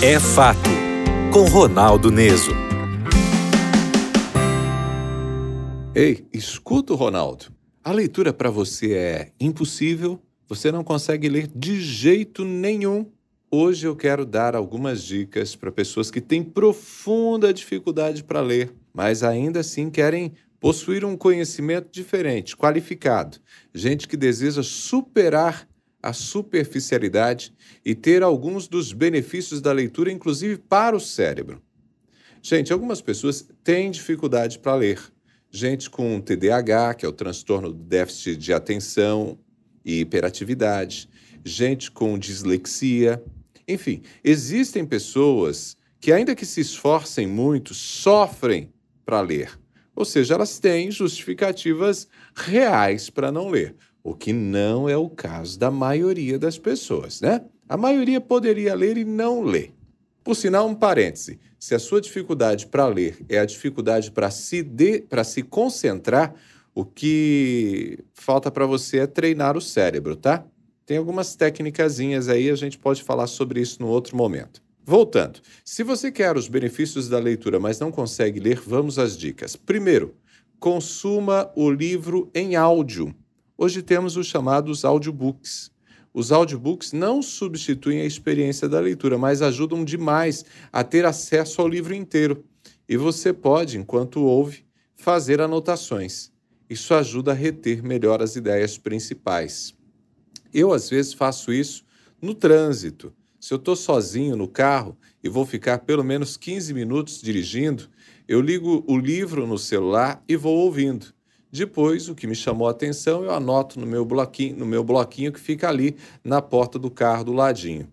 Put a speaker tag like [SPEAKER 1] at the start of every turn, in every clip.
[SPEAKER 1] É Fato, com Ronaldo Neso.
[SPEAKER 2] Ei, escuta o Ronaldo. A leitura para você é impossível? Você não consegue ler de jeito nenhum? Hoje eu quero dar algumas dicas para pessoas que têm profunda dificuldade para ler, mas ainda assim querem possuir um conhecimento diferente, qualificado. Gente que deseja superar a superficialidade e ter alguns dos benefícios da leitura, inclusive para o cérebro. Gente, algumas pessoas têm dificuldade para ler. Gente com TDAH, que é o transtorno do déficit de atenção e hiperatividade. Gente com dislexia. Enfim, existem pessoas que, ainda que se esforcem muito, sofrem para ler. Ou seja, elas têm justificativas reais para não ler. O que não é o caso da maioria das pessoas, né? A maioria poderia ler e não lê. Por sinal, um parêntese, se a sua dificuldade para ler é a dificuldade para se concentrar, o que falta para você é treinar o cérebro, tá? Tem algumas técnicazinhas aí, a gente pode falar sobre isso no outro momento. Voltando, se você quer os benefícios da leitura, mas não consegue ler, vamos às dicas. Primeiro, consuma o livro em áudio. Hoje temos os chamados audiobooks. Os audiobooks não substituem a experiência da leitura, mas ajudam demais a ter acesso ao livro inteiro. E você pode, enquanto ouve, fazer anotações. Isso ajuda a reter melhor as ideias principais. Eu, às vezes, faço isso no trânsito. Se eu estou sozinho no carro e vou ficar pelo menos 15 minutos dirigindo, eu ligo o livro no celular e vou ouvindo. Depois, o que me chamou a atenção, eu anoto no meu bloquinho que fica ali na porta do carro do ladinho.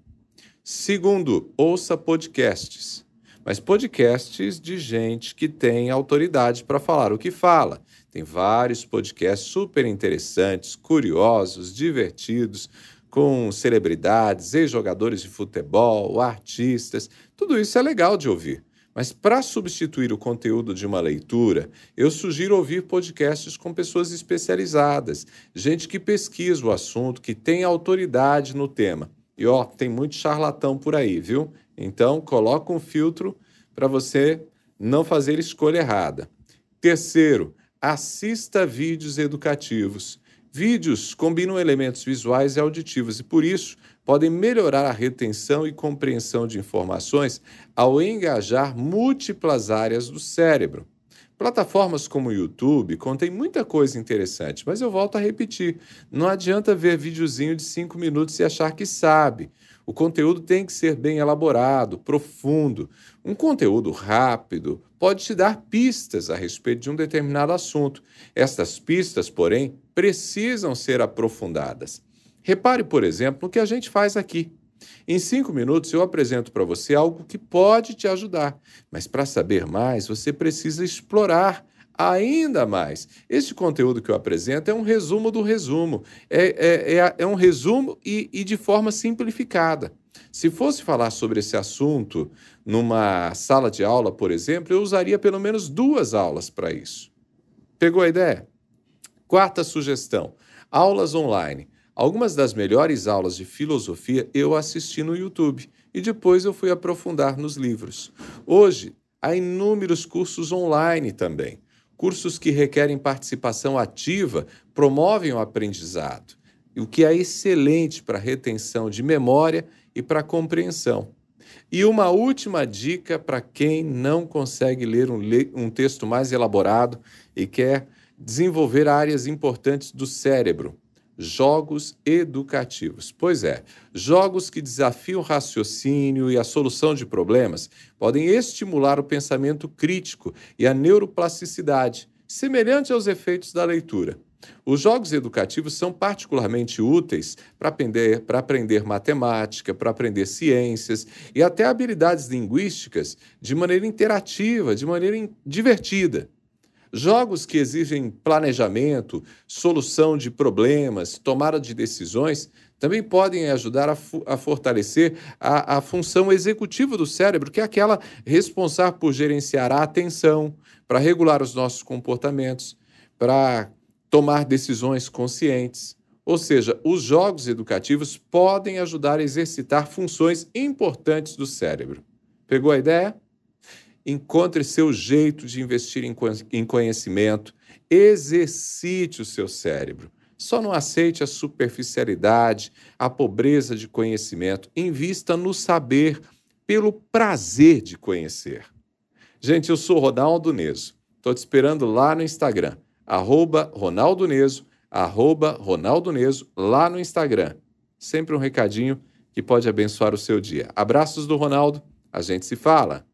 [SPEAKER 2] Segundo, ouça podcasts. Mas podcasts de gente que tem autoridade para falar o que fala. Tem vários podcasts super interessantes, curiosos, divertidos, com celebridades, ex-jogadores de futebol, artistas. Tudo isso é legal de ouvir. Mas para substituir o conteúdo de uma leitura, eu sugiro ouvir podcasts com pessoas especializadas, gente que pesquisa o assunto, que tem autoridade no tema. E tem muito charlatão por aí, viu? Então, coloca um filtro para você não fazer escolha errada. Terceiro, assista vídeos educativos. Vídeos combinam elementos visuais e auditivos e, por isso, podem melhorar a retenção e compreensão de informações ao engajar múltiplas áreas do cérebro. Plataformas como o YouTube contêm muita coisa interessante, mas eu volto a repetir, não adianta ver videozinho de 5 minutos e achar que sabe. O conteúdo tem que ser bem elaborado, profundo. Um conteúdo rápido pode te dar pistas a respeito de um determinado assunto. Estas pistas, porém, precisam ser aprofundadas. Repare, por exemplo, no que a gente faz aqui. Em 5 minutos eu apresento para você algo que pode te ajudar, mas para saber mais você precisa explorar ainda mais. Este conteúdo que eu apresento é um resumo do resumo, é um resumo e de forma simplificada. Se fosse falar sobre esse assunto numa sala de aula, por exemplo, eu usaria pelo menos 2 aulas para isso. Pegou a ideia? Quarta sugestão, aulas online. Algumas das melhores aulas de filosofia eu assisti no YouTube e depois eu fui aprofundar nos livros. Hoje, há inúmeros cursos online também. Cursos que requerem participação ativa promovem o aprendizado, o que é excelente para a retenção de memória e para a compreensão. E uma última dica para quem não consegue ler um texto mais elaborado e quer desenvolver áreas importantes do cérebro. Jogos educativos. Pois é, jogos que desafiam o raciocínio e a solução de problemas podem estimular o pensamento crítico e a neuroplasticidade, semelhante aos efeitos da leitura. Os jogos educativos são particularmente úteis para aprender matemática, para aprender ciências e até habilidades linguísticas de maneira interativa, de maneira divertida. Jogos que exigem planejamento, solução de problemas, tomada de decisões, também podem ajudar a fortalecer a função executiva do cérebro, que é aquela responsável por gerenciar a atenção, para regular os nossos comportamentos, para tomar decisões conscientes. Ou seja, os jogos educativos podem ajudar a exercitar funções importantes do cérebro. Pegou a ideia? Encontre seu jeito de investir em conhecimento, exercite o seu cérebro. Só não aceite a superficialidade, a pobreza de conhecimento. Invista no saber pelo prazer de conhecer. Gente, eu sou Ronaldo Neso. Estou te esperando lá no Instagram, @Ronaldo Neso, @Ronaldo Neso, lá no Instagram. Sempre um recadinho que pode abençoar o seu dia. Abraços do Ronaldo, a gente se fala.